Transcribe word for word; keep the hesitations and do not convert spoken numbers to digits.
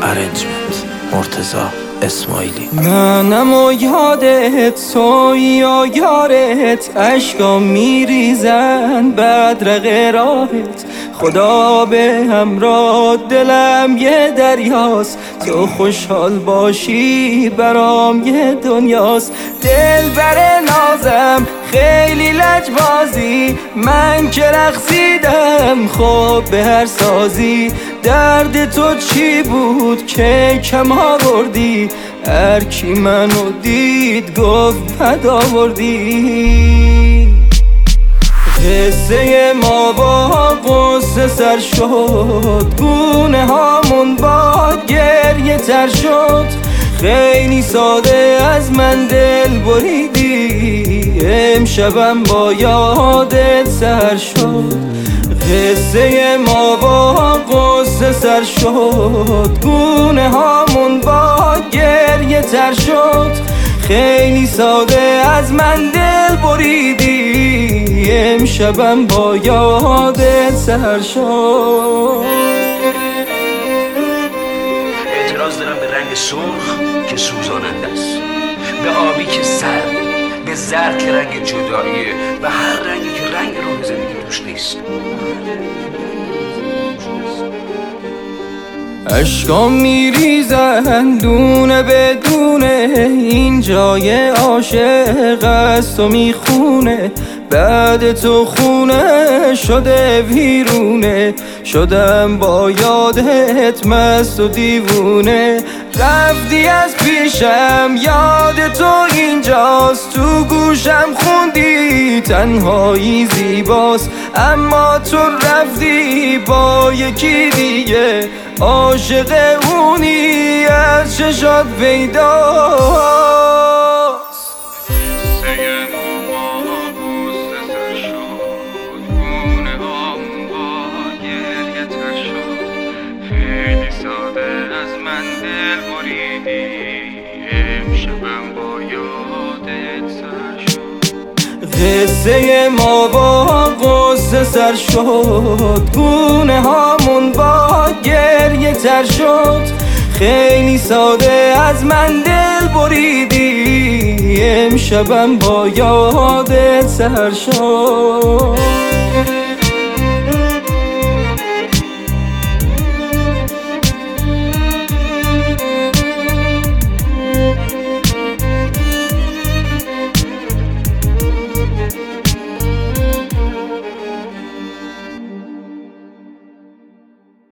ارنجمنت مرتضی اسماعیلی. منم و یادت توی یا یارت، عشقا میریزن بدرق راهت. خدا به همراه دلم یه دریاست، تو خوشحال باشی برام یه دنیاست. دل بر نازم خیلی لجبازی، من که رقصیدم خب به هر سازی. درد تو چی بود که کم آوردی؟ هر کی منو دید گفت بد آوردی. قصه ما با قصه سر شد، گونه هامون با گریه تر شد. خیلی ساده از من دل بریدی، امشبم با یادت سر شد. قصه ما با قصه سر شد، گونه هامون با گریه تر شد. خیلی ساده از من دل بریدی، امشبم با یادت سر شد. اعتراض دارم به رنگ سرخ که سوزاننده است، به آبی که سرده، به زرد که رنگ جداییه، و هر رنگی که رنگ روح زندگی توش نیست. عشقا میریزن دونه به دونه، این جای عاشق است و میخونه. بعد تو خونه شده ویرونه، شدم با یادت مست و دیوونه. رفتی از پیشم یاد تو اینجاست، تو گوشم خوندی تنهایی زیباست. اما تو رفتی با یکی دیگه، عاشق اونی از چشات پیداست. قصه ما با قصه سر شد، گونه هامون با گریه تر شد. خیلی ساده از من دل بریدی، امشبم با یادت سر شد.